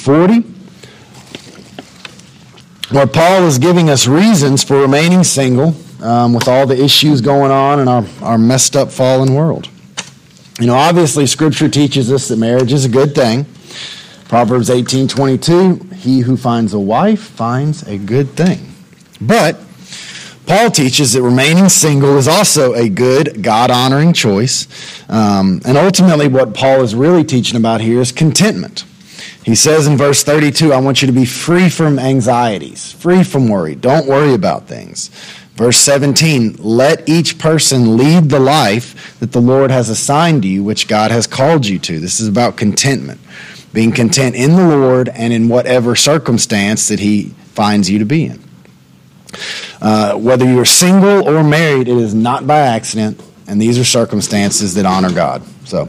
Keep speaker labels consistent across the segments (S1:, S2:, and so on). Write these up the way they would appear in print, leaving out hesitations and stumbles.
S1: 40, where Paul is giving us reasons for remaining single with all the issues going on in our messed up fallen world. Obviously Scripture teaches us that marriage is a good thing. Proverbs 18:22, he who finds a wife finds a good thing. But Paul teaches that remaining single is also a good, God-honoring choice. And ultimately what Paul is really teaching about here is contentment. He says in verse 32, I want you to be free from anxieties, free from worry. Don't worry about things. Verse 17, let each person lead the life that the Lord has assigned you, which God has called you to. This is about contentment, being content in the Lord and in whatever circumstance that he finds you to be in. Whether you're single or married, it is not by accident, and these are circumstances that honor God. So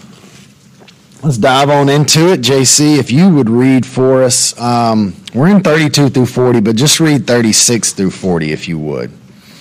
S1: let's dive on into it. JC, if you would read for us, we're in 32 through 40, but just read 36 through 40 if you would.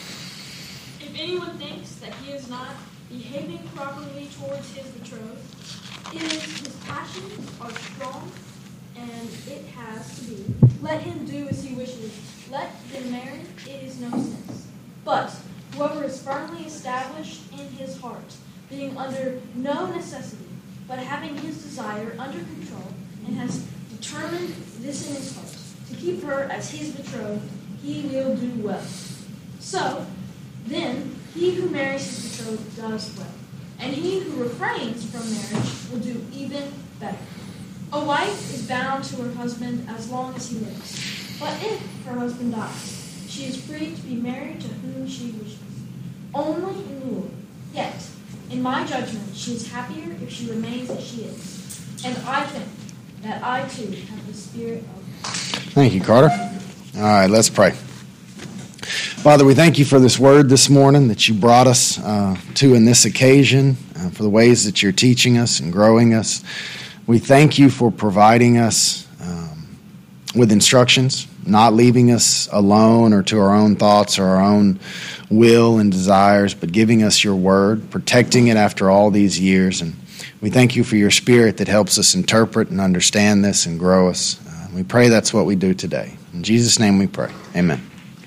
S2: If anyone thinks that he is not behaving properly towards his betrothed, his passions are strong, and it has to be. Let him do as he wishes. Let them marry, it is no sense. But whoever is firmly established in his heart, being under no necessity, but having his desire under control, and has determined this in his heart, to keep her as his betrothed, he will do well. So, then, he who marries his betrothed does well, and he who refrains from marriage will do even better. A wife is bound to her husband as long as he lives, but if her husband dies, she is free to be married to whom she wishes, only in the Lord. Yet, in my judgment, she is happier if she remains as she is. And I think that I too have the Spirit of God.
S1: Thank you, Carter. All right, let's pray. Father, we thank you for this word this morning that you brought us to in this occasion, for the ways that you're teaching us and growing us. We thank you for providing us with instructions, not leaving us alone or to our own thoughts or our own will and desires, but giving us your word, protecting it after all these years. And we thank you for your Spirit that helps us interpret and understand this and grow us. We pray that's what we do today. In Jesus' name we pray. Amen.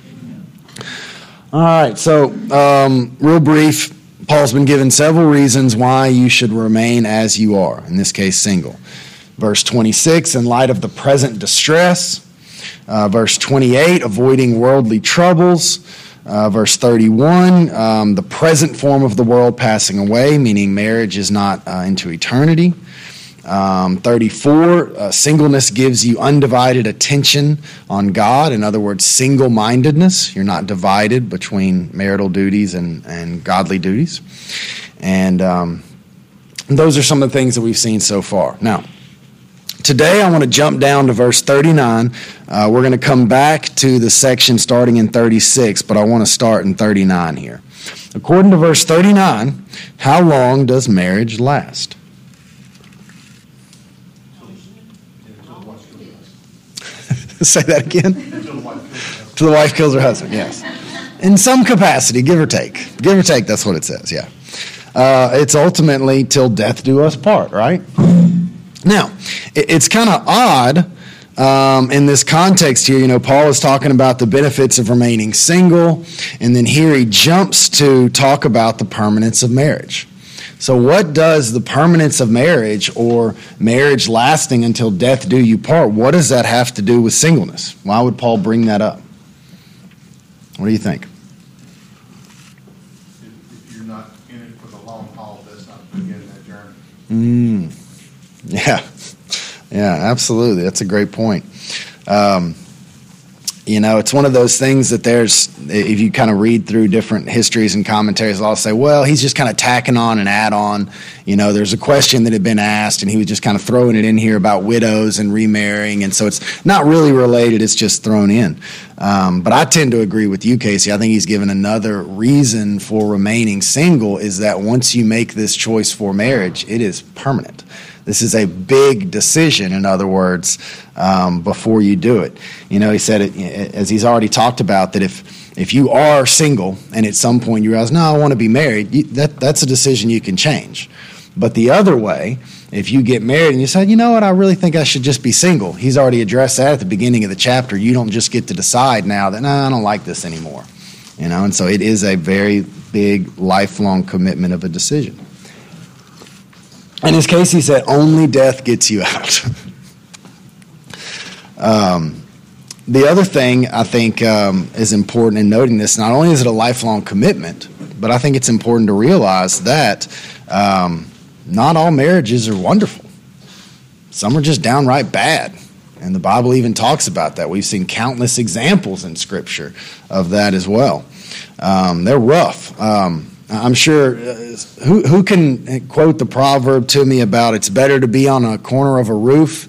S1: All right, so real brief, Paul's been given several reasons why you should remain as you are, in this case single. Verse 26, in light of the present distress. Verse 28, avoiding worldly troubles. Verse 31, the present form of the world passing away, meaning marriage is not into eternity. 34, singleness gives you undivided attention on God. In other words, single-mindedness. You're not divided between marital duties and godly duties. And those are some of the things that we've seen so far. Now, today I want to jump down to verse 39. We're going to come back to the section starting in 36, but I want to start in 39 here. According to verse 39, how long does marriage last? Say that again. Till the wife kills her husband, yes. In some capacity, give or take. Give or take, that's what it says, yeah. It's ultimately till death do us part, right? Now, it's kind of odd in this context here. Paul is talking about the benefits of remaining single, and then here he jumps to talk about the permanence of marriage. So what does the permanence of marriage or marriage lasting until death do you part, what does that have to do with singleness? Why would Paul bring that up? What do you think?
S3: If you're not in it for the long haul, that's not the beginning of that journey.
S1: Yeah, absolutely. That's a great point. It's one of those things that if you kind of read through different histories and commentaries, they'll all say, well, he's just kind of tacking on an add-on. There's a question that had been asked, and he was just kind of throwing it in here about widows and remarrying, and so it's not really related, it's just thrown in. But I tend to agree with you, Casey. I think he's given another reason for remaining single is that once you make this choice for marriage, it is permanent. This is a big decision, in other words, before you do it. He said, as he's already talked about, that if you are single and at some point you realize, no, I want to be married, that's a decision you can change. But the other way, if you get married and you say, you know what, I really think I should just be single. He's already addressed that at the beginning of the chapter. You don't just get to decide now that, no, I don't like this anymore. And so it is a very big, lifelong commitment of a decision. In his case, he said, only death gets you out. The other thing I think is important in noting this, not only is it a lifelong commitment, but I think it's important to realize that not all marriages are wonderful. Some are just downright bad. And the Bible even talks about that. We've seen countless examples in Scripture of that as well. They're rough. I'm sure, who can quote the proverb to me about it's better to be on a corner of a roof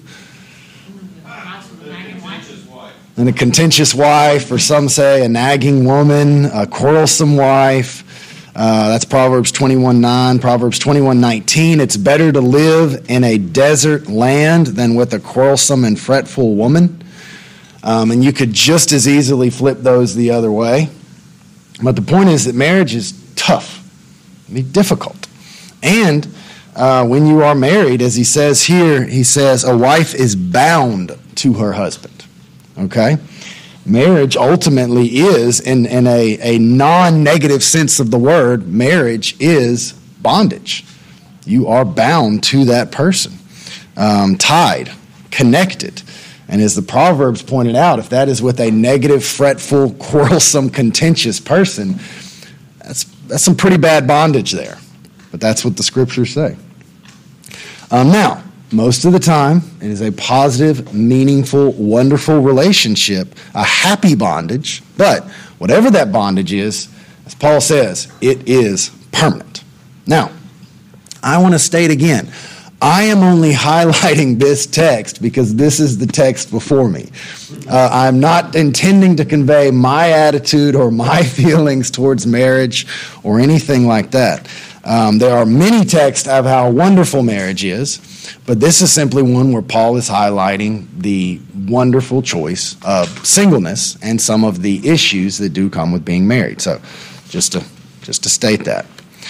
S1: than a contentious wife, or some say a nagging woman, a quarrelsome wife. That's Proverbs 21:9. Proverbs 21:19. It's better to live in a desert land than with a quarrelsome and fretful woman. And you could just as easily flip those the other way. But the point is that marriage is tough. It can be difficult. And when you are married, as he says here, he says a wife is bound to her husband. Okay? Marriage ultimately is, in a non-negative sense of the word, marriage is bondage. You are bound to that person, tied, connected. And as the Proverbs pointed out, if that is with a negative, fretful, quarrelsome, contentious person, that's some pretty bad bondage there. But that's what the Scriptures say. Now, most of the time, it is a positive, meaningful, wonderful relationship, a happy bondage. But whatever that bondage is, as Paul says, it is permanent. Now, I want to state again, I am only highlighting this text because this is the text before me. I'm not intending to convey my attitude or my feelings towards marriage or anything like that. There are many texts of how wonderful marriage is, but this is simply one where Paul is highlighting the wonderful choice of singleness and some of the issues that do come with being married. So, just to state that.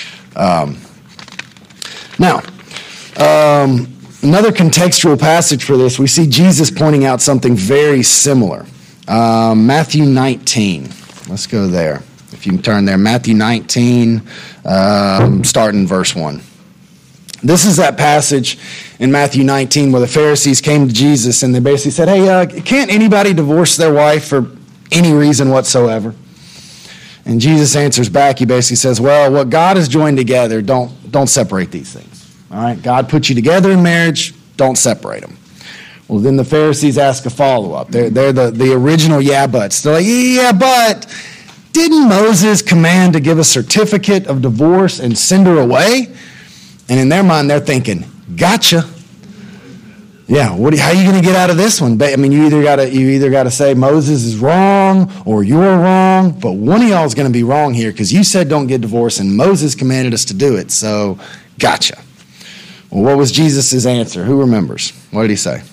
S1: Now, another contextual passage for this, we see Jesus pointing out something very similar. Matthew 19. Let's go there. If you can turn there, Matthew 19, starting in verse 1. This is that passage in Matthew 19 where the Pharisees came to Jesus and they basically said, hey, can't anybody divorce their wife for any reason whatsoever? And Jesus answers back. He basically says, well, what God has joined together, don't separate these things. All right, God put you together in marriage, don't separate them. Well, then the Pharisees ask a follow-up. They're the original yeah buts. They're like, yeah, but didn't Moses command to give a certificate of divorce and send her away? And in their mind, they're thinking, gotcha. Yeah, how are you going to get out of this one? I mean, you either got to say Moses is wrong or you're wrong, but one of y'all is going to be wrong here because you said don't get divorced and Moses commanded us to do it, so gotcha. Well, what was Jesus' answer? Who remembers? What did he say?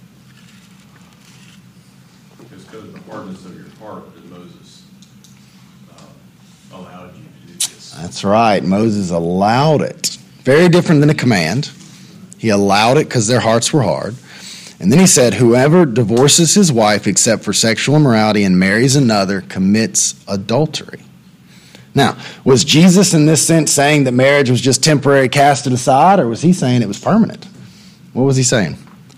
S4: It's because of the hardness of your heart that Moses allowed you to do this.
S1: That's right. Moses allowed it. Very different than a command. He allowed it because their hearts were hard. And then he said, whoever divorces his wife except for sexual immorality and marries another commits adultery. Now, was Jesus in this sense saying that marriage was just temporary, cast it aside, or was he saying it was permanent? What was he saying?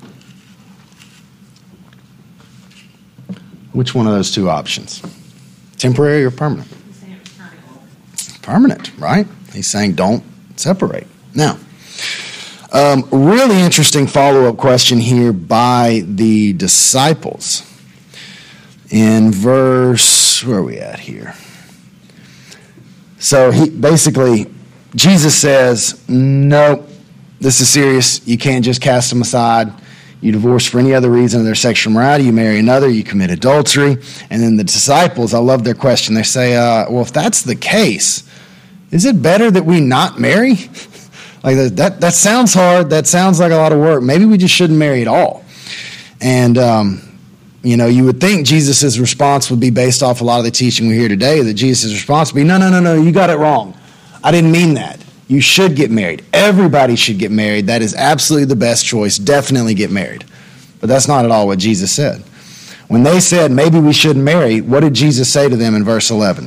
S1: Which one of those two options? Temporary or permanent?
S5: He's saying it was permanent.
S1: Permanent, right? He's saying don't separate. Now, really interesting follow-up question here by the disciples. In verse, where are we at here? So Jesus says, no, this is serious. You can't just cast them aside. You divorce for any other reason of their sexual immorality. You marry another, you commit adultery. And then the disciples, I love their question. They say, well, if that's the case, is it better that we not marry? Like that sounds hard. That sounds like a lot of work. Maybe we just shouldn't marry at all. And, you would think Jesus' response would be based off a lot of the teaching we hear today, that Jesus' response would be, no, you got it wrong. I didn't mean that. You should get married. Everybody should get married. That is absolutely the best choice. Definitely get married. But that's not at all what Jesus said. When they said maybe we shouldn't marry, what did Jesus say to them in verse 11?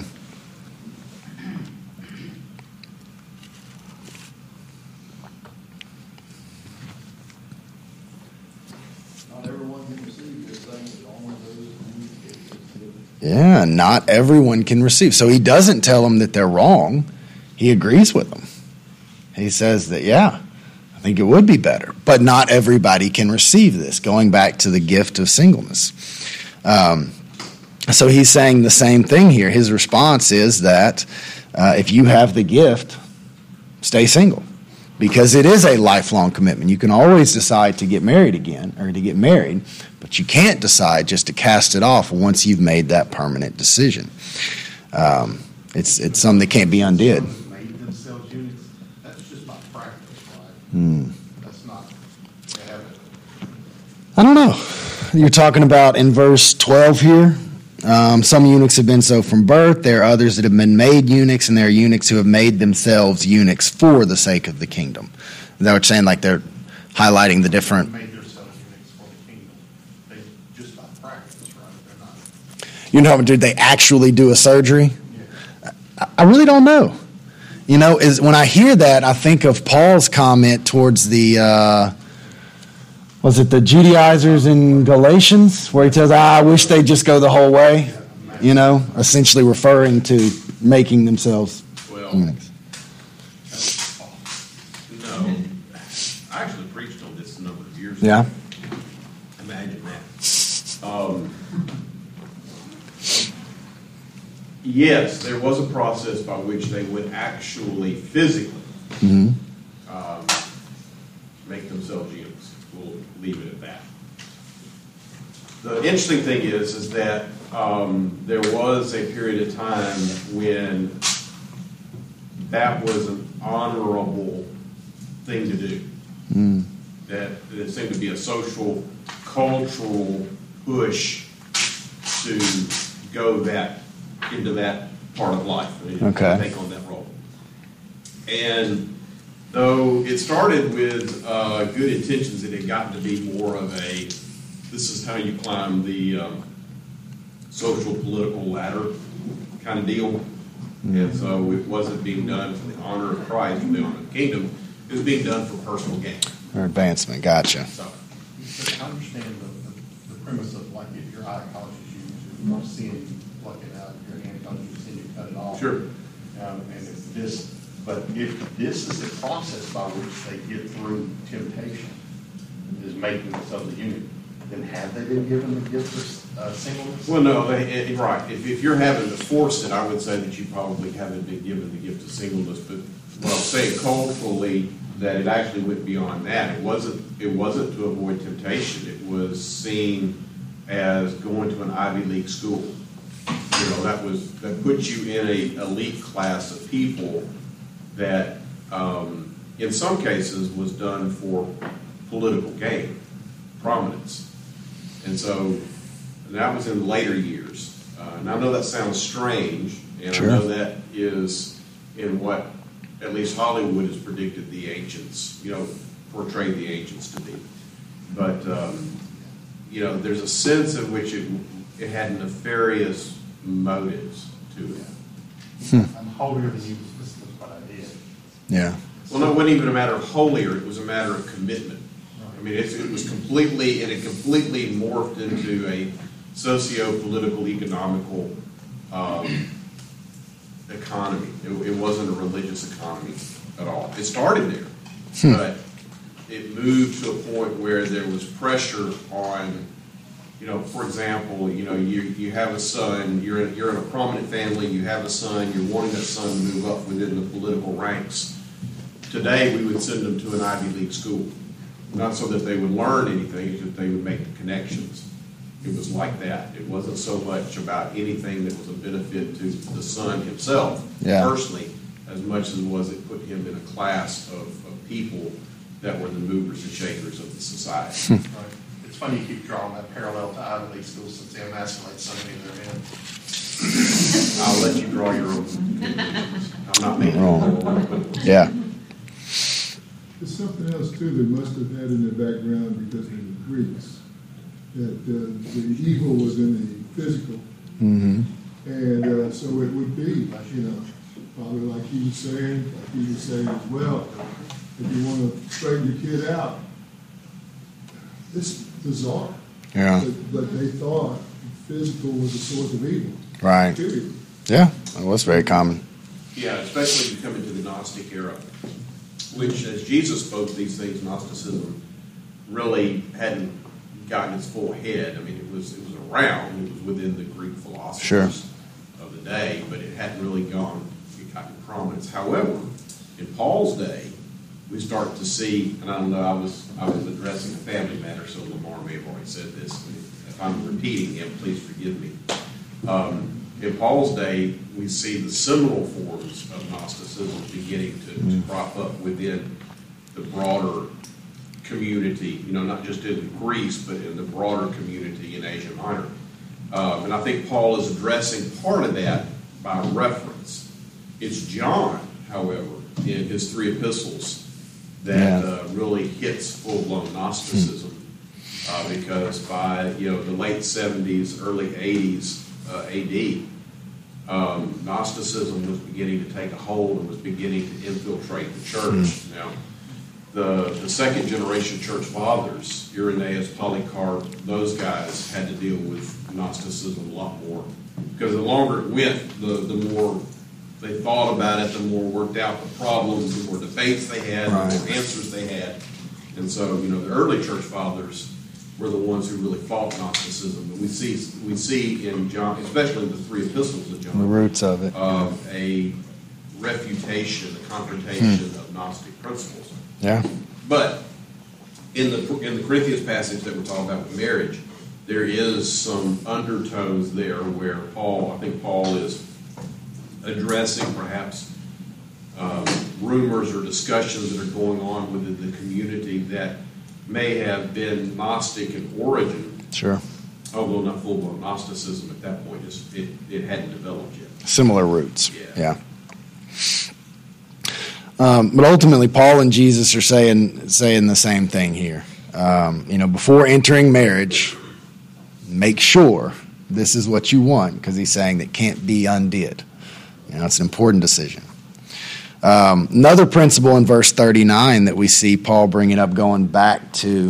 S1: Yeah, not everyone can receive. So he doesn't tell them that they're wrong. He agrees with them. He says that, yeah, I think it would be better. But not everybody can receive this, going back to the gift of singleness. So he's saying the same thing here. His response is that if you have the gift, stay single. Because it is a lifelong commitment. You can always decide to get married again or to get married, but you can't decide just to cast it off once you've made that permanent decision. It's something that can't be undid.
S3: Made themselves units. That's just not practice, right? That's not habit.
S1: I don't know. You're talking about in verse 12 here. Some eunuchs have been so from birth. There are others that have been made eunuchs, and there are eunuchs who have made themselves eunuchs for the sake of the kingdom. Is that what you're saying? Like they're highlighting the different...
S3: Made themselves units for the kingdom. They just not practice, right? They're not.
S1: You know, did they actually do a surgery?
S3: Yeah.
S1: I really don't know. You know, when I hear that, I think of Paul's comment towards the... was it the Judaizers in Galatians, where he tells, I wish they'd just go the whole way, you know, essentially referring to making themselves eunuchs.
S4: No. I actually preached on this a number of years ago.
S1: Yeah.
S4: Imagine that. Yes, there was a process by which they would actually physically make themselves eunuchs. We'll leave it at that. The interesting thing is that there was a period of time when that was an honorable thing to do. That it seemed to be a social, cultural push to go into that part of life.
S1: Okay.
S4: Take on that role. And though it started with good intentions, it had gotten to be more of a, this is how you climb the social political ladder kind of deal. And so it wasn't being done for the honor of Christ or the honor of the kingdom. It was being done for personal gain.
S1: Or advancement, gotcha.
S4: So,
S3: I understand the premise of like if your eye causes you to see you pluck it out, your hand causes you to see you cut it off.
S4: sure.
S3: And if this, but if this is the process by which they get through temptation, is making themselves a unit, then have they been given the gift of singleness?
S4: Well, no, right. If you're having to force it, I would say that you probably haven't been given the gift of singleness. But what I'm saying culturally, that it actually went beyond that. It wasn't to avoid temptation. It was seen as going to an Ivy League school. You know, that puts you in a elite class of people that, in some cases, was done for political gain, prominence. And so that was in later years. And I know that sounds strange, and
S1: Sure.
S4: I know that is in what at least Hollywood has predicted the ancients, portrayed the ancients to be. But, there's a sense in which it had nefarious motives to it.
S3: I'm holier than you, this is what I did.
S1: Yeah.
S4: Well, no, it wasn't even a matter of holier, it was a matter of commitment. I mean, it was completely morphed into a socio-political, economical economy. It wasn't a religious economy at all. It started there, but it moved to a point where there was pressure on, for example, you have a son, you're in a prominent family, you have a son, you're wanting that son to move up within the political ranks. Today, we would send them to an Ivy League school. Not so that they would learn anything, it's that they would make the connections. It was like that. It wasn't so much about anything that was a benefit to the son himself, personally, as much as it put him in a class of people that were the movers and shakers of the society.
S3: Right. It's funny you keep drawing that parallel to Ivy League schools since they emasculate so many of their men.
S4: I'll let you draw your own conclusions. I'm not making
S1: Wrong.
S4: it.
S1: Yeah.
S6: There's something else too they must have had in their background because of the Greeks, that the evil was in the physical,
S1: Mm-hmm.
S6: and so it would be, probably like he was saying as well. If you want to straighten your kid out, it's bizarre.
S1: Yeah.
S6: But they thought physical was a source of evil.
S1: Right.
S6: Period.
S1: Yeah, that was very common.
S4: Yeah, especially if you come into the Gnostic era, which, as Jesus spoke these things, Gnosticism really hadn't gotten its full head. I mean, it was around, it was within the Greek philosophers of the day, but it hadn't really gotten prominence. However, in Paul's day, we start to see, and I don't know, I was addressing a family matter, so Lamar may have already said this. If I'm repeating him, please forgive me. In Paul's day, we see the seminal forms of Gnosticism beginning to crop up within the broader community, not just in Greece, but in the broader community in Asia Minor. And I think Paul is addressing part of that by reference. It's John, however, in his 3 epistles that really hits full-blown Gnosticism, because by the late 70s, early 80s AD, Gnosticism was beginning to take a hold and was beginning to infiltrate the church. Now, the second generation church fathers, Irenaeus, Polycarp, those guys had to deal with Gnosticism a lot more, because the longer it went, the more they thought about it, the more worked out the problems, the more debates they had, the more answers they had. And so, the early church fathers were the ones who really fought Gnosticism. But we see in John, especially in the 3 epistles of John,
S1: The roots of it.
S4: A refutation, a confrontation of Gnostic principles.
S1: Yeah.
S4: But in the Corinthians passage that we're talking about with marriage, there is some undertones there where I think Paul is addressing perhaps rumors or discussions that are going on within the community that may have been Gnostic in origin. Sure. Although not full-blown Gnosticism at that point, it hadn't developed yet.
S1: Similar roots. Yeah. But ultimately, Paul and Jesus are saying the same thing here. Before entering marriage, make sure this is what you want, because he's saying that can't be undid. It's an important decision. Another principle in verse 39 that we see Paul bringing up, going back to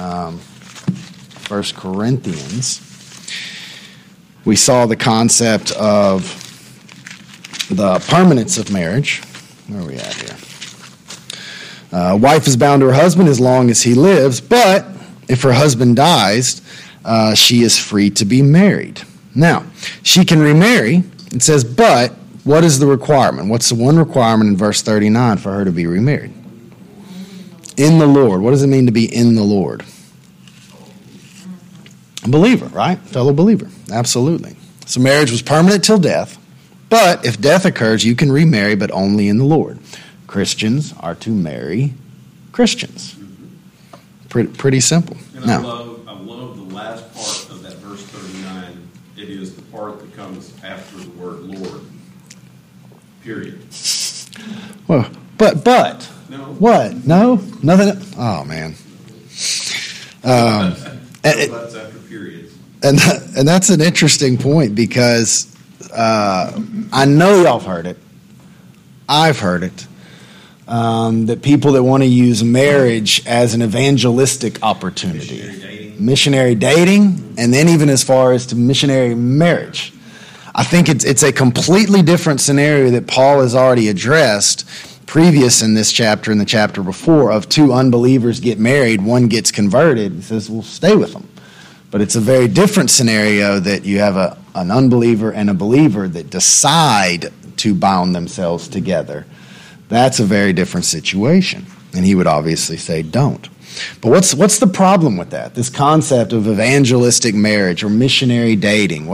S1: 1 Corinthians, we saw the concept of the permanence of marriage. Where are we at here? Wife is bound to her husband as long as he lives, but if her husband dies, she is free to be married. Now, she can remarry. It says, but what is the requirement? What's the one requirement in verse 39 for her to be remarried? In the Lord. What does it mean to be in the Lord? A believer, right? Fellow believer. Absolutely. So marriage was permanent till death. But if death occurs, you can remarry, but only in the Lord. Christians are to marry Christians. Pretty simple.
S4: And I love the last part of that verse 39. It is the part that comes after the word Lord. Period.
S1: Well, but
S4: no.
S1: What? No, nothing. Oh man.
S4: That's after periods.
S1: And that's an interesting point, because I know y'all have heard it. I've heard it. That people that want to use marriage as an evangelistic opportunity. Missionary dating, and then even as far as to missionary marriage. I think it's a completely different scenario that Paul has already addressed previous in this chapter and the chapter before, of 2 unbelievers get married, one gets converted. He says, well, stay with them. But it's a very different scenario that you have an unbeliever and a believer that decide to bound themselves together. That's a very different situation. And he would obviously say, don't. But what's the problem with that? This concept of evangelistic marriage or missionary dating.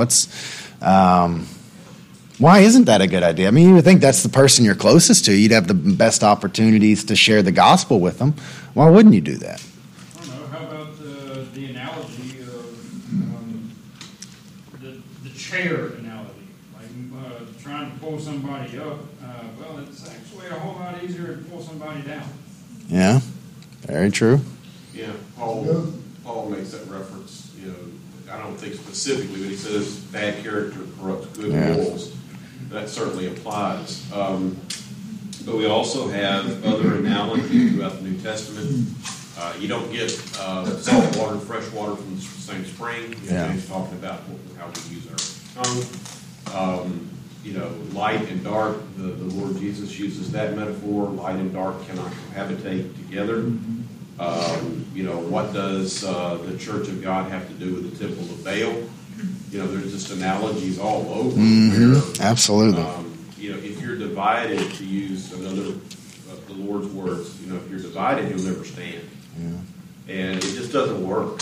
S1: Why isn't that a good idea? I mean, you would think that's the person you're closest to. You'd have the best opportunities to share the gospel with them. Why wouldn't you do that?
S7: I don't know. How about the analogy of the chair analogy? Like trying to pull somebody up. Well, it's actually a whole lot easier to pull somebody down.
S1: Yeah, very true.
S4: Yeah, Paul makes that reference, I don't think specifically, but he says bad character corrupts good morals. That certainly applies. But we also have other analogies throughout the New Testament. You don't get salt water, fresh water from the same spring. James talking about how we use our tongue. Light and dark, the Lord Jesus uses that metaphor. Light and dark cannot cohabitate together. What does the church of God have to do with the temple of Baal? There's just analogies all over.
S1: Mm-hmm. Absolutely.
S4: If you're divided, to use another of the Lord's words, if you're divided, you'll never stand. Yeah. And it just doesn't work.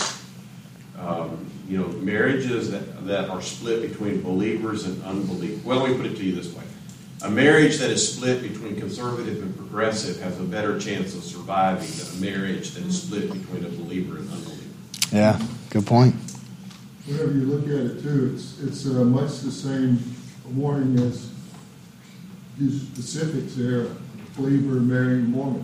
S4: Marriages that are split between believers and unbelievers. Well, let me put it to you this way. A marriage that is split between conservative and progressive has a better chance of surviving than a marriage that is split between a believer and unbeliever.
S1: Yeah, good point.
S6: Whenever you look at it, too, it's much the same warning as these specifics there, believer marrying Mormon.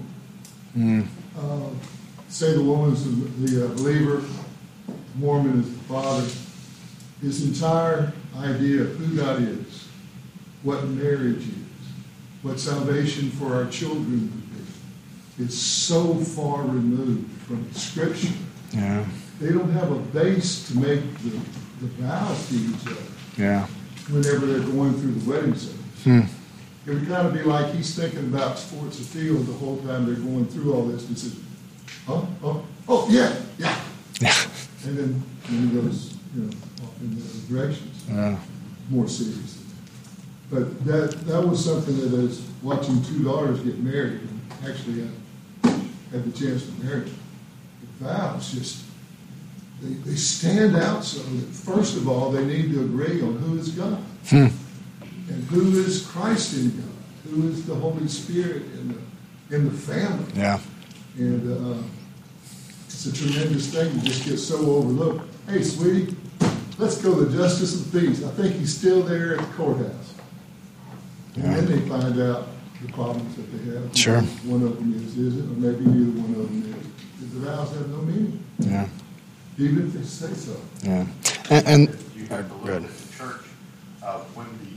S6: Say the woman's the believer, Mormon is the father. His entire idea of who God is, what marriage is, what salvation for our children would be, is so far removed from Scripture.
S1: Yeah.
S6: They don't have a base to make the vows to each other.
S1: Yeah.
S6: Whenever they're going through the wedding ceremony. It would kind of be like he's thinking about sports afield the whole time they're going through all this. And he says, yeah. And then he goes, off in the directions.
S1: Yeah.
S6: More seriously. But that was something that is watching two daughters get married and actually had the chance to marry them. The vows just, they stand out so that, first of all, they need to agree on who is God. And who is Christ in God? Who is the Holy Spirit in the family? Yeah. And it's a tremendous thing to just get so overlooked. Hey, sweetie, let's go to the Justice of the Peace. I think he's still there at the courthouse. And then they find out the problems that they have.
S1: Sure.
S6: One of them is it? Or maybe neither one of them is. Because the vows have no meaning.
S1: Yeah.
S6: Even if they say so.
S1: Yeah. And
S3: you have to look at the church when the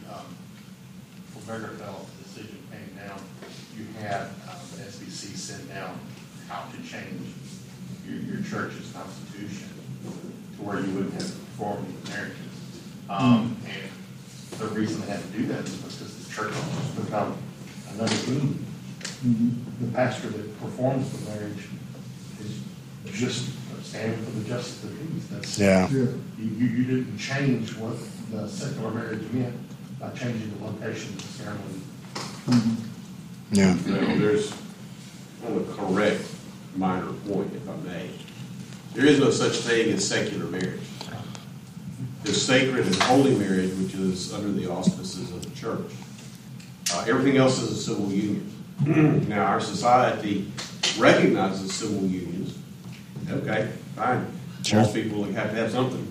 S3: Obergefell decision came down. You had the SBC send down how to change your church's constitution to where you wouldn't have conformity with marriages. And the reason they had to do that is because the church has become another being. The pastor that performs the marriage is just standing for the justice of the peace. That's you didn't change what the secular marriage meant by changing the location of the ceremony.
S1: Yeah.
S4: There's a correct minor point, if I may. There is no such thing as secular marriage. There's sacred and holy marriage, which is under the auspices of the church. Everything else is a civil union. Now, our society recognizes civil unions. Okay, fine.
S1: Sure.
S4: Most people have to have something.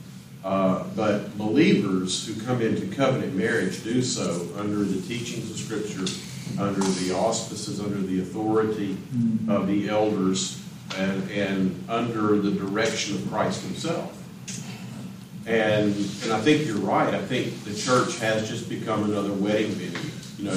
S4: But believers who come into covenant marriage do so under the teachings of Scripture, under the auspices, under the authority of the elders, and under the direction of Christ himself. And I think you're right. I think the church has just become another wedding venue.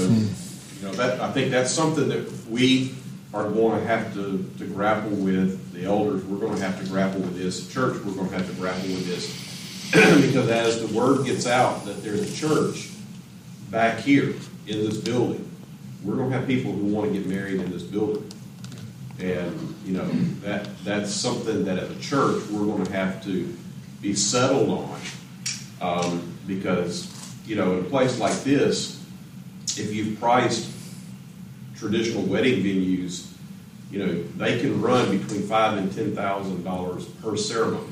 S4: That I think that's something that we are going to have to grapple with. The elders, we're going to have to grapple with this. The church, we're going to have to grapple with this. Because as the word gets out that there's a church back here in this building, we're going to have people who want to get married in this building. And, that's something that as a church we're going to have to be settled on. Because, in a place like this, if you've priced traditional wedding venues, they can run between $5,000 and $10,000 per ceremony.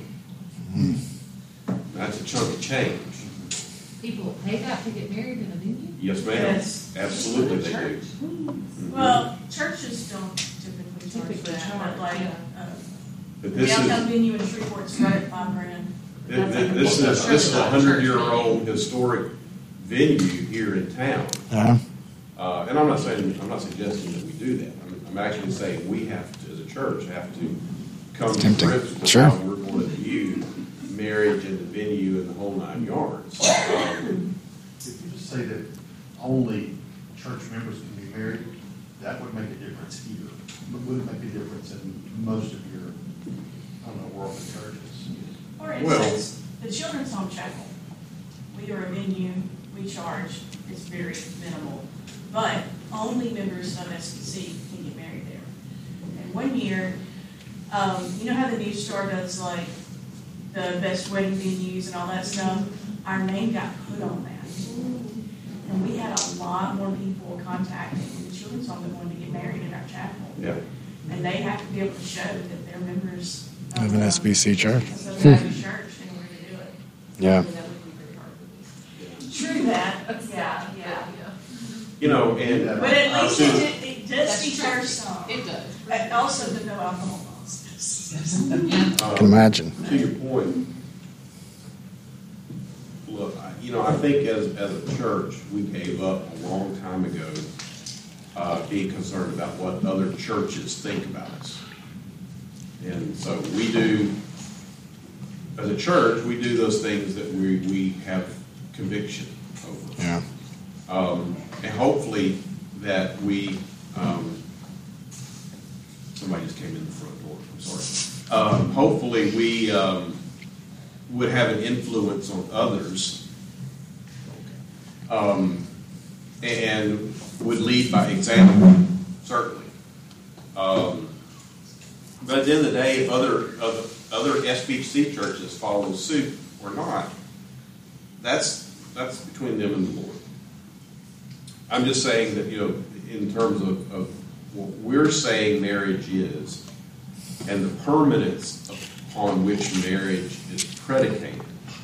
S4: That's a chunk of change.
S5: People pay that to get married in a venue?
S4: Yes, ma'am.
S2: Yes.
S4: Absolutely, they do.
S2: Well, churches don't typically charge that, but
S4: But
S2: the
S4: this
S2: downtown
S4: is
S2: venue in Shreveport's right at $5,000.
S4: this is a 100-year-old historic venue here in town.
S1: Yeah.
S4: And I'm not suggesting that we do that. I'm actually saying we have to, as a church, have to come to
S1: Tempting.
S4: grips with
S1: Sure.
S4: how we're going to view marriage and the venue and the whole 9 yards.
S3: If you just say that only church members can be married, that would make a difference here. But would it make a difference in most of your, I don't know, worldly churches?
S8: For
S4: Well-
S8: instance, the Children's Home Chapel, we are a venue, we charge, it's very minimal, but only members of SBC can get married there. And one year, you know how the News Star does like the best wedding venues and all that stuff? Our name got put on that. And we had a lot more people contacting the children's home that wanted to get married in our chapel.
S4: Yeah.
S8: And they have to be able to show that they're members
S1: Of an SBC church.
S8: Of an SBC church in order to do it.
S1: Yeah.
S5: That would be very hard for these.
S8: True that, yeah.
S4: You know, and.
S8: But at least
S4: Susan,
S8: it does teach our song.
S5: It does.
S8: And also the no alcohol laws.
S1: I can imagine.
S4: To your point, look, I think as a church, we gave up a long time ago being concerned about what other churches think about us. And so we do, as a church, we do those things that we have conviction over.
S1: Yeah.
S4: And hopefully that we, somebody just came in the front door, I'm sorry. Hopefully we would have an influence on others and would lead by example, certainly. But at the end of the day, if other SBC churches follow suit or not, that's between them and the Lord. I'm just saying that, in terms of what we're saying marriage is and the permanence upon which marriage is predicated,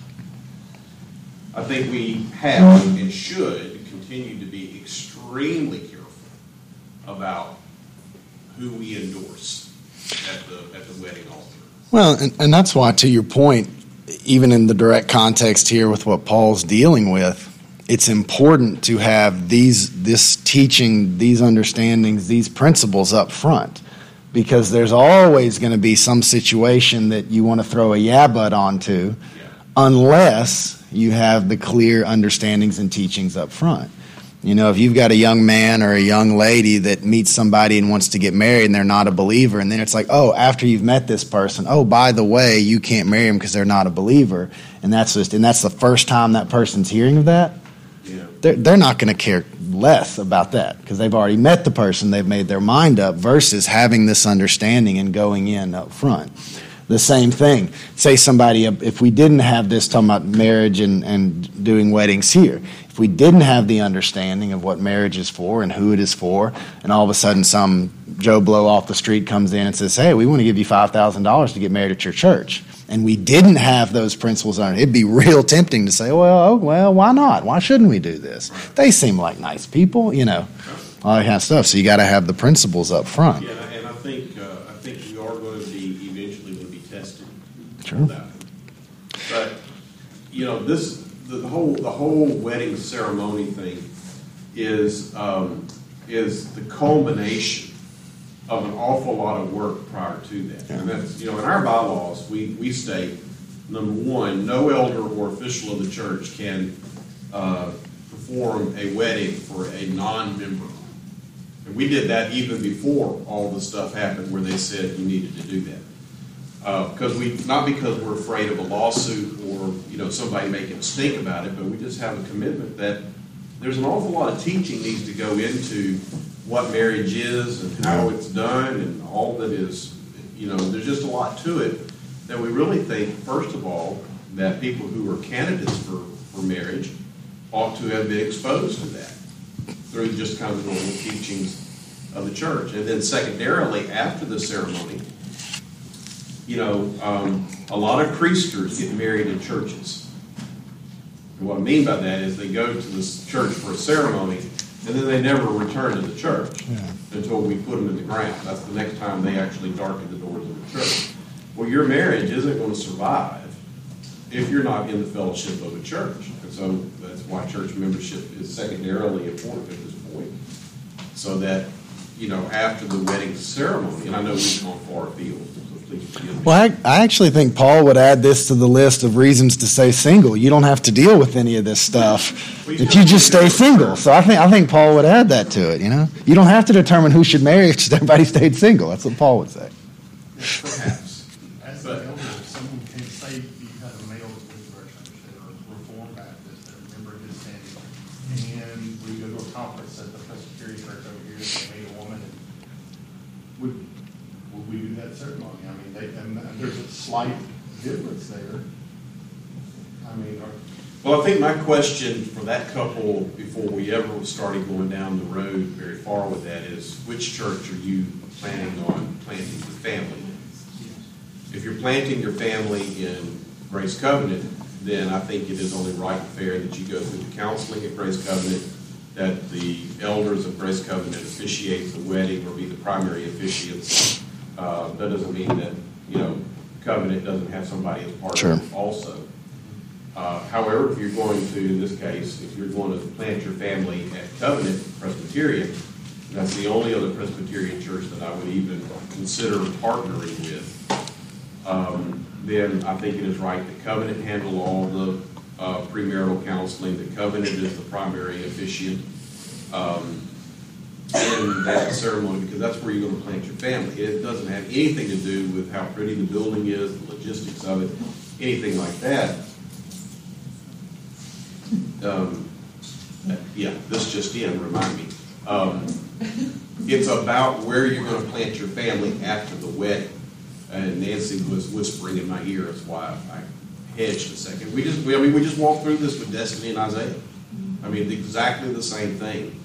S4: I think we have and should continue to be extremely careful about who we endorse at the wedding altar.
S1: Well, and that's why, to your point, even in the direct context here with what Paul's dealing with, it's important to have this teaching, these understandings, these principles up front, because there's always going to be some situation that you want to throw a yeah but onto, unless you have the clear understandings and teachings up front. If you've got a young man or a young lady that meets somebody and wants to get married and they're not a believer, and then it's like, oh, after you've met this person, oh, by the way, you can't marry them because they're not a believer, and that's the first time that person's hearing of that, they're not going to care less about that because they've already met the person, they've made their mind up, versus having this understanding and going in up front. The same thing. Say somebody, if we didn't have this talking about marriage and doing weddings here, if we didn't have the understanding of what marriage is for and who it is for, and all of a sudden some Joe Blow off the street comes in and says, hey, we want to give you $5,000 to get married at your church, and we didn't have those principles on it, it'd be real tempting to say, well, why not? Why shouldn't we do this? They seem like nice people, all that kind of stuff. So you got to have the principles up front.
S4: Yeah, and I think we are going to be eventually going to be tested
S1: Sure.
S4: for that. But the whole wedding ceremony thing is the culmination of an awful lot of work prior to that. And that's, in our bylaws, we state, number one, no elder or official of the church can perform a wedding for a non-member. And we did that even before all the stuff happened where they said you needed to do that. Not because we're afraid of a lawsuit or somebody making us think about it, but we just have a commitment that there's an awful lot of teaching needs to go into what marriage is and how it's done and all that is, there's just a lot to it that we really think, first of all, that people who are candidates for marriage ought to have been exposed to that through just kind of the normal teachings of the church. And then secondarily, after the ceremony, a lot of priesters get married in churches. And what I mean by that is they go to this church for a ceremony, and then they never return to the church until we put them in the ground. That's the next time they actually darken the doors of the church. Well, your marriage isn't going to survive if you're not in the fellowship of a church. And so that's why church membership is secondarily important at this point, so that after the wedding ceremony, and I know we've gone far afield, so please forgive me.
S1: Well, I actually think Paul would add this to the list of reasons to stay single. You don't have to deal with any of this stuff if you just stay single. So I think Paul would add that to it. You don't have to determine who should marry if everybody stayed single. That's what Paul would say.
S4: Perhaps.
S3: As an elder, if someone can say you have a male that's been or Reformed Baptist, they're a member of his standing, and we go to a conference at the Presbyterian Church over here, and they meet a woman, and would we do that ceremony? I mean, and there's a slight difference there. I mean,
S4: Well, I think my question for that couple, before we ever started going down the road very far with that, is which church are you planning on planting your family in? If you're planting your family in Grace Covenant, then I think it is only right and fair that you go through the counseling at Grace Covenant, that the elders of Grace Covenant officiate the wedding or be the primary officiants. That doesn't mean that, Covenant doesn't have somebody as part
S1: Sure.
S4: of it also. However, if you're going to, in this case, if you're going to plant your family at Covenant Presbyterian, that's the only other Presbyterian church that I would even consider partnering with, then I think it is right that Covenant handle all the premarital counseling, that Covenant is the primary officiant in that ceremony, because that's where you're going to plant your family. It doesn't have anything to do with how pretty the building is, the logistics of it, anything like that. This just in, remind me. It's about where you're going to plant your family after the wedding. And Nancy was whispering in my ear, that's why I hedged a second. We just walked through this with Destiny and Isaiah. I mean, exactly the same thing.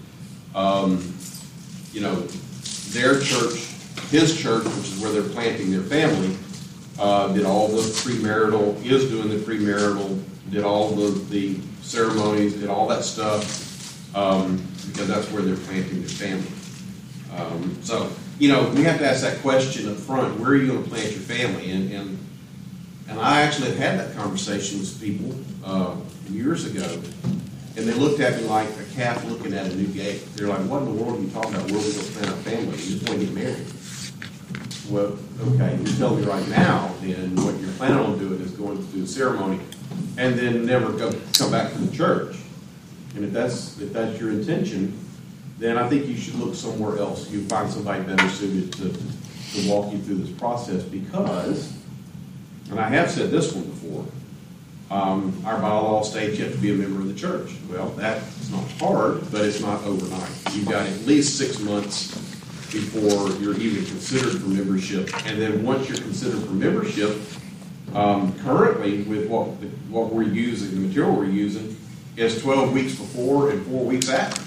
S4: Their church, his church, which is where they're planting their family, did all the premarital, is doing the premarital, did all the ceremonies, did all that stuff, because that's where they're planting their family. We have to ask that question up front, where are you going to plant your family? And I actually had that conversation with people years ago, and they looked at me like a calf looking at a new gate. They're like, what in the world are you talking about? Where are we going to plant our family? You just want to get married. Well, okay, you're telling me right now, then what you're planning on doing is going to do the ceremony and then never come back to the church. And if that's your intention, then I think you should look somewhere else. You find somebody better suited to walk you through this process, because, and I have said this one before, our bylaw states you have to be a member of the church. Well, that's not hard, but it's not overnight. You've got at least 6 months before you're even considered for membership. And then once you're considered for membership, currently with what we're using, the material we're using, is 12 weeks before and 4 weeks after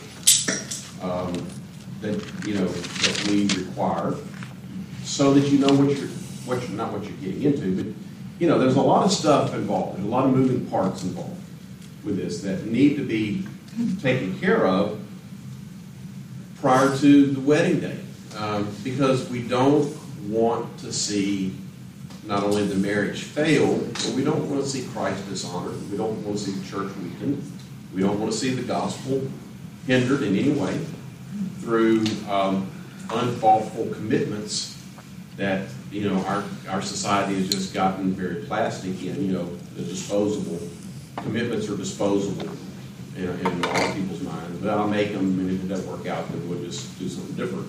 S4: that we require, so that you know what you're getting into. But there's a lot of stuff involved. There's a lot of moving parts involved with this that need to be taken care of prior to the wedding day, because we don't want to see not only the marriage fail, but we don't want to see Christ dishonored. We don't want to see the church weakened. We don't want to see the gospel hindered in any way through unthoughtful commitments that our society has just gotten very plastic in. The disposable commitments are disposable in a lot of people's minds. But I'll make them, and if it doesn't work out, then we'll just do something different.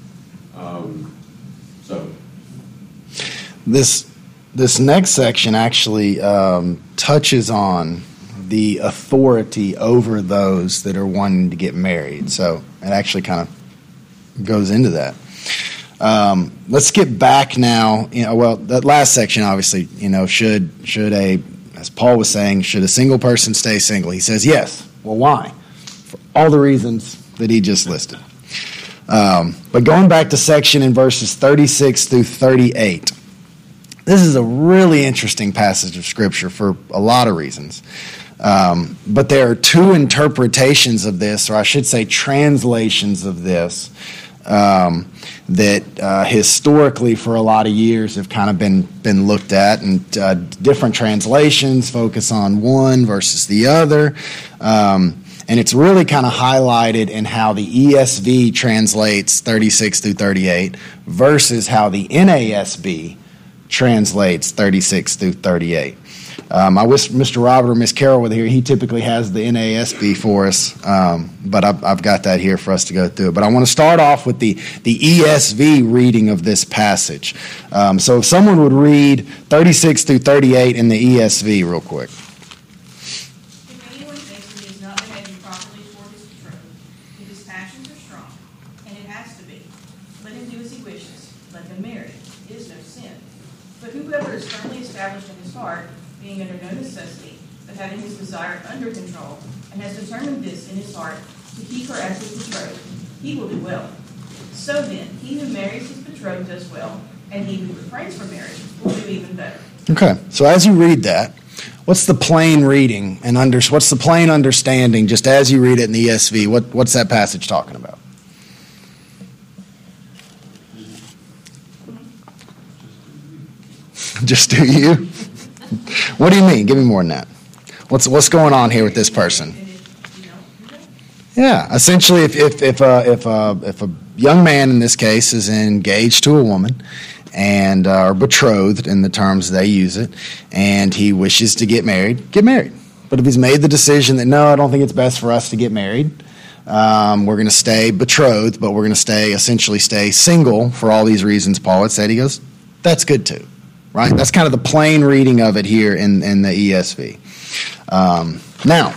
S1: This next section actually touches on the authority over those that are wanting to get married. So it actually kind of goes into that. Let's get back now. That last section, obviously, should as Paul was saying, should a single person stay single? He says yes. Well, why? For all the reasons that he just listed. But going back to section in verses 36 through 38, this is a really interesting passage of Scripture for a lot of reasons. But there are two interpretations of this, or I should say translations of this, that historically for a lot of years have kind of been looked at, and different translations focus on one versus the other. And it's really kind of highlighted in how the ESV translates 36 through 38 versus how the NASB translates 36 through 38. I wish Mr. Robert or Miss Carol were here. He typically has the NASB for us, but I've got that here for us to go through. But I want to start off with the ESV reading of this passage. So if someone would read 36 through 38 in the ESV real quick.
S8: If anyone thinks that he is not behaving properly toward his betrothed, if his passions are strong, and it has to be, let him do as he wishes, let them marry. It is no sin. But whoever is firmly established in his heart, being under no necessity, but having his desire under control, and has determined this in his heart to keep her as his betrothed, he will do well. So then, he who marries his betrothed does well, and he who refrains from marriage will do even better.
S1: Okay, so as you read that, what's the plain reading and what's the plain understanding just as you read it in the ESV? What's that passage talking about? Just do you? What do you mean? Give me more than that. What's going on here with this person? Yeah, essentially, if a young man in this case is engaged to a woman and or betrothed in the terms they use it, and he wishes to get married, get married. But if he's made the decision that no, I don't think it's best for us to get married, we're going to stay betrothed, but we're going to essentially stay single for all these reasons Paul had said. He goes, that's good too. Right? That's kind of the plain reading of it here in the ESV. Now,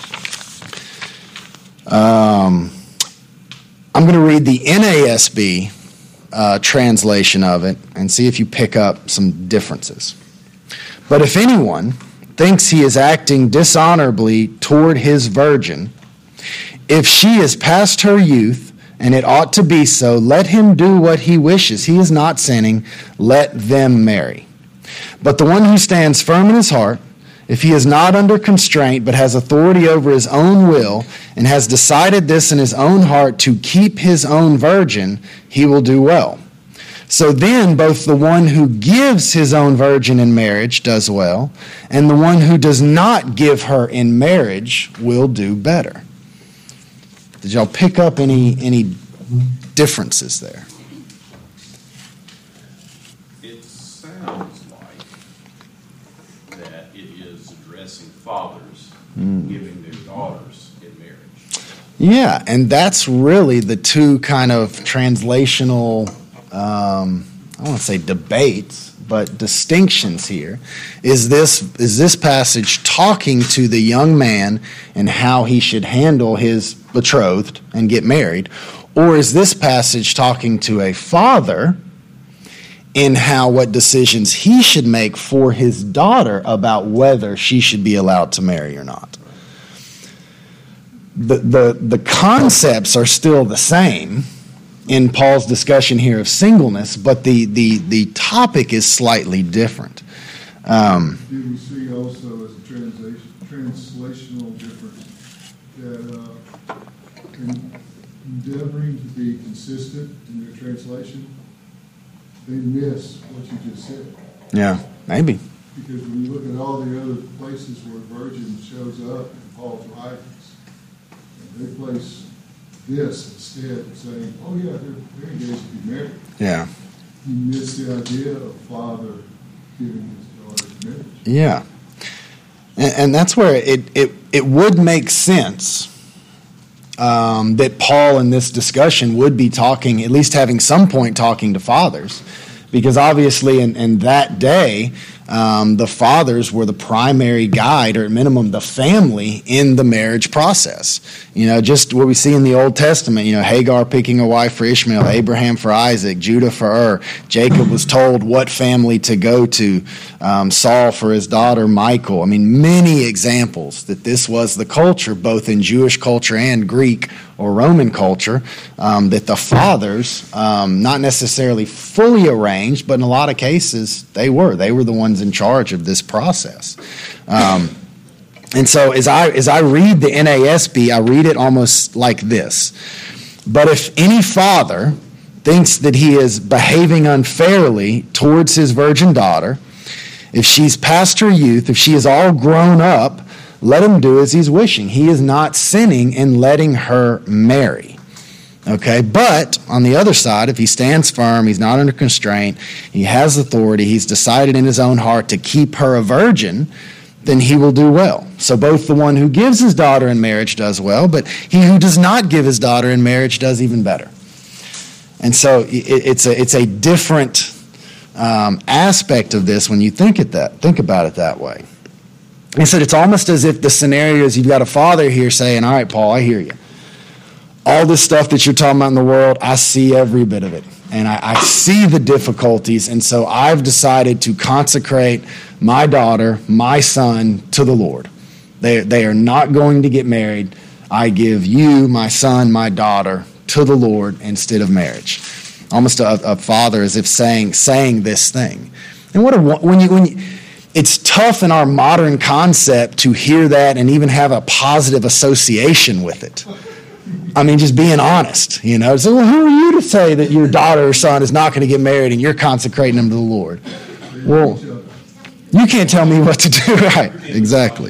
S1: I'm going to read the NASB translation of it and see if you pick up some differences. But if anyone thinks he is acting dishonorably toward his virgin, if she is past her youth, and it ought to be so, let him do what he wishes. He is not sinning. Let them marry. But the one who stands firm in his heart, if he is not under constraint but has authority over his own will and has decided this in his own heart to keep his own virgin, he will do well. So then both the one who gives his own virgin in marriage does well, and the one who does not give her in marriage will do better. Did y'all pick up any differences there?
S4: It sounds like that it is addressing fathers giving their daughters in marriage.
S1: Yeah, and that's really the two kind of translational, I don't want to say debates, but distinctions here. Is this passage talking to the young man and how he should handle his betrothed and get married? Or is this passage talking to a father in what decisions he should make for his daughter about whether she should be allowed to marry or not? The concepts are still the same in Paul's discussion here of singleness, but the topic is slightly different.
S6: Did we see also as a translational difference that in endeavoring to be consistent in their translation, they miss what you just said?
S1: Yeah, maybe.
S6: Because when you look at all the other places where virgin shows up in Paul's writings, they place this instead of saying, oh yeah, they're engaged to be married.
S1: Yeah.
S6: You miss the idea of father giving his daughter marriage.
S1: Yeah. And that's where it would make sense that Paul in this discussion would be talking, at least having some point talking to fathers, because obviously in that day, the fathers were the primary guide, or at minimum the family, in the marriage process. Just what we see in the Old Testament, Hagar picking a wife for Ishmael, Abraham for Isaac, Judah for Ur. Jacob was told what family to go to, Saul for his daughter Michal. I mean, many examples that this was the culture, both in Jewish culture and Greek or Roman culture, that the fathers, not necessarily fully arranged, but in a lot of cases, they were the ones in charge of this process. And so as I read the NASB, I read it almost like this. But if any father thinks that he is behaving unfairly towards his virgin daughter, if she's past her youth, if she is all grown up, let him do as he's wishing. He is not sinning in letting her marry. Okay, but on the other side, if he stands firm, he's not under constraint, he has authority, he's decided in his own heart to keep her a virgin, then he will do well. So both the one who gives his daughter in marriage does well, but he who does not give his daughter in marriage does even better. And so it's a different aspect of this when you think about it that way. He said it's almost as if the scenario is you've got a father here saying, all right, Paul, I hear you. All this stuff that you're talking about in the world, I see every bit of it. And I see the difficulties, and so I've decided to consecrate my daughter, my son, to the Lord. They are not going to get married. I give you, my son, my daughter, to the Lord instead of marriage. Almost a father as if saying this thing. And when you it's tough in our modern concept to hear that and even have a positive association with it. I mean, just being honest, So, well, who are you to say that your daughter or son is not going to get married and you're consecrating them to the Lord? Well, you can't tell me what to do, right? Exactly.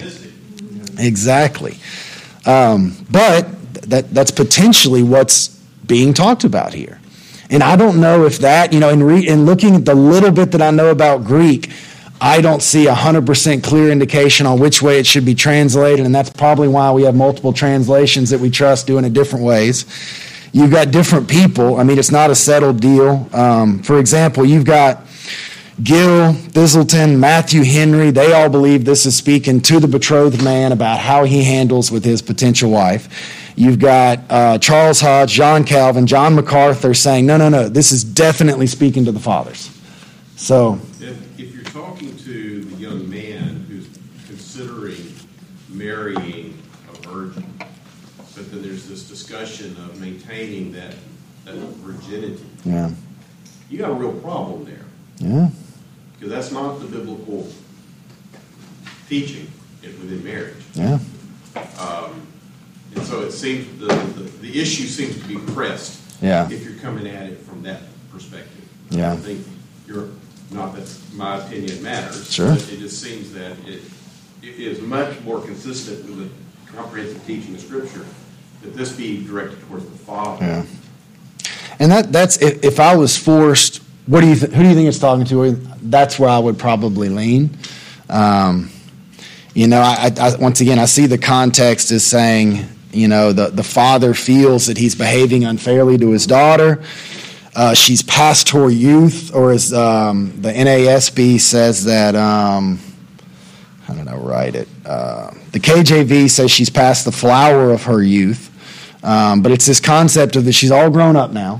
S1: But that's potentially what's being talked about here. And I don't know if that, in looking at the little bit that I know about Greek, I don't see 100% clear indication on which way it should be translated, and that's probably why we have multiple translations that we trust doing it different ways. You've got different people. I mean, it's not a settled deal. For example, you've got Gill, Thistleton, Matthew Henry. They all believe this is speaking to the betrothed man about how he handles with his potential wife. You've got Charles Hodge, John Calvin, John MacArthur saying, no, this is definitely speaking to the fathers. So
S4: if you're talking to the young man who's considering marrying a virgin, but then there's this discussion of maintaining that virginity, you got a real problem there.
S1: Yeah.
S4: Because that's not the biblical teaching within marriage.
S1: Yeah.
S4: And so it seems the issue seems to be pressed.
S1: Yeah.
S4: If you're coming at it from that perspective.
S1: Yeah.
S4: I think not that my opinion matters.
S1: Sure.
S4: But it just seems that it is much more consistent with the comprehensive teaching of Scripture that this be directed towards the Father.
S1: Yeah. And that's if I was forced. Who do you think it's talking to? That's where I would probably lean. I once again, I see the context as saying, the father feels that he's behaving unfairly to his daughter. She's past her youth, or as the NASB says that, how did I write it? The KJV says she's past the flower of her youth. But it's this concept of that she's all grown up now.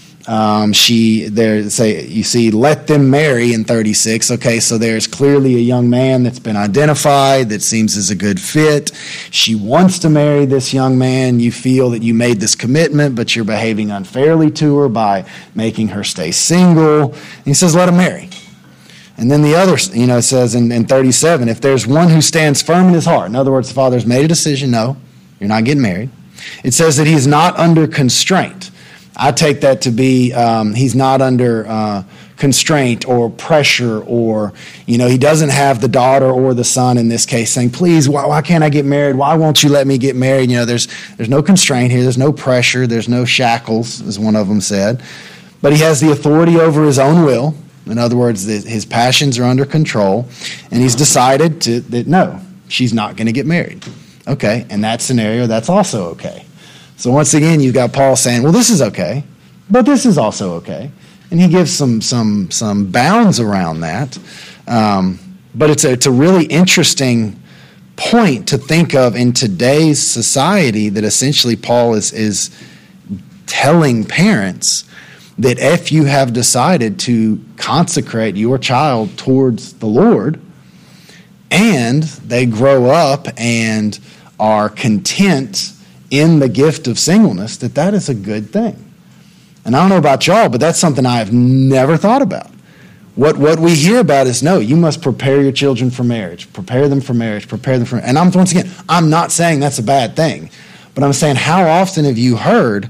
S1: You see, let them marry in 36. Okay, so there's clearly a young man that's been identified that seems as a good fit. She wants to marry this young man. You feel that you made this commitment, but you're behaving unfairly to her by making her stay single. And he says, let him marry. And then the other, it says in 37, if there's one who stands firm in his heart, in other words, the father's made a decision, no, you're not getting married. It says that he's not under constraint. I take that to be he's not under constraint or pressure, or, he doesn't have the daughter or the son in this case saying, please, why can't I get married? Why won't you let me get married? There's no constraint here. There's no pressure. There's no shackles, as one of them said. But he has the authority over his own will. In other words, his passions are under control, and he's decided that no, she's not going to get married. Okay, in that scenario, that's also okay. So once again, you've got Paul saying, well, this is okay, but this is also okay. And he gives some bounds around that. But it's a really interesting point to think of in today's society, that essentially Paul is telling parents that if you have decided to consecrate your child towards the Lord, and they grow up and are content in the gift of singleness, that is a good thing. And I don't know about y'all, but that's something I have never thought about. What we hear about is, no, you must prepare your children for marriage. Prepare them for marriage. Prepare them for... And I'm not saying that's a bad thing. But I'm saying, how often have you heard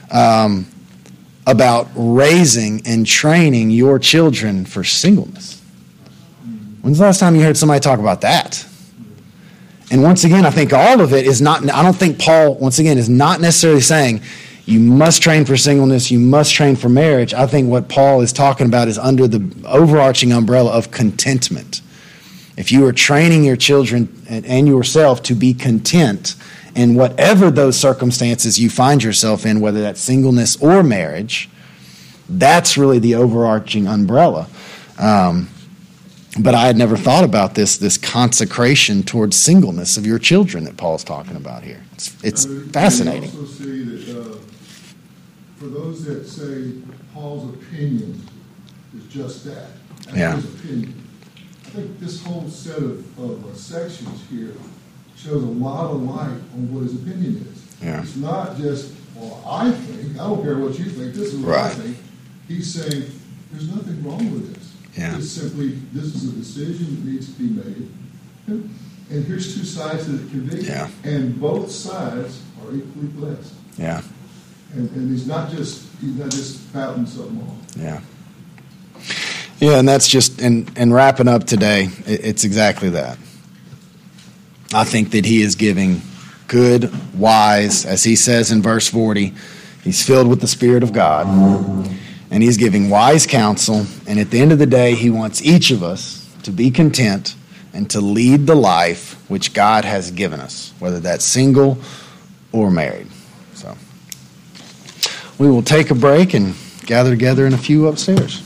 S1: about raising and training your children for singleness? When's the last time you heard somebody talk about that? And once again, I think all of it is not, I don't think Paul, once again, is not necessarily saying you must train for singleness, you must train for marriage. I think what Paul is talking about is under the overarching umbrella of contentment. If you are training your children and yourself to be content in whatever those circumstances you find yourself in, whether that's singleness or marriage, that's really the overarching umbrella. But I had never thought about this consecration towards singleness of your children that Paul's talking about here. It's fascinating.
S6: You also see that for those that say Paul's opinion is just that, that's his opinion. I think this whole set of sections here shows a lot of light on what his opinion is.
S1: Yeah.
S6: It's not just, well, I think, I don't care what you think, this is what I think. He's saying, there's nothing wrong with this.
S1: Yeah.
S6: It's simply, this is a decision that needs to be made. And here's two sides to the conviction.
S1: Yeah.
S6: And both sides are equally blessed.
S1: Yeah.
S6: And he's not just spouting something off.
S1: Yeah. Yeah, and that's just, and wrapping up today, it's exactly that. I think that he is giving good, wise, as he says in verse 40, he's filled with the Spirit of God, and he's giving wise counsel, and at the end of the day, he wants each of us to be content and to lead the life which God has given us, whether that's single or married. So we will take a break and gather together in a few upstairs.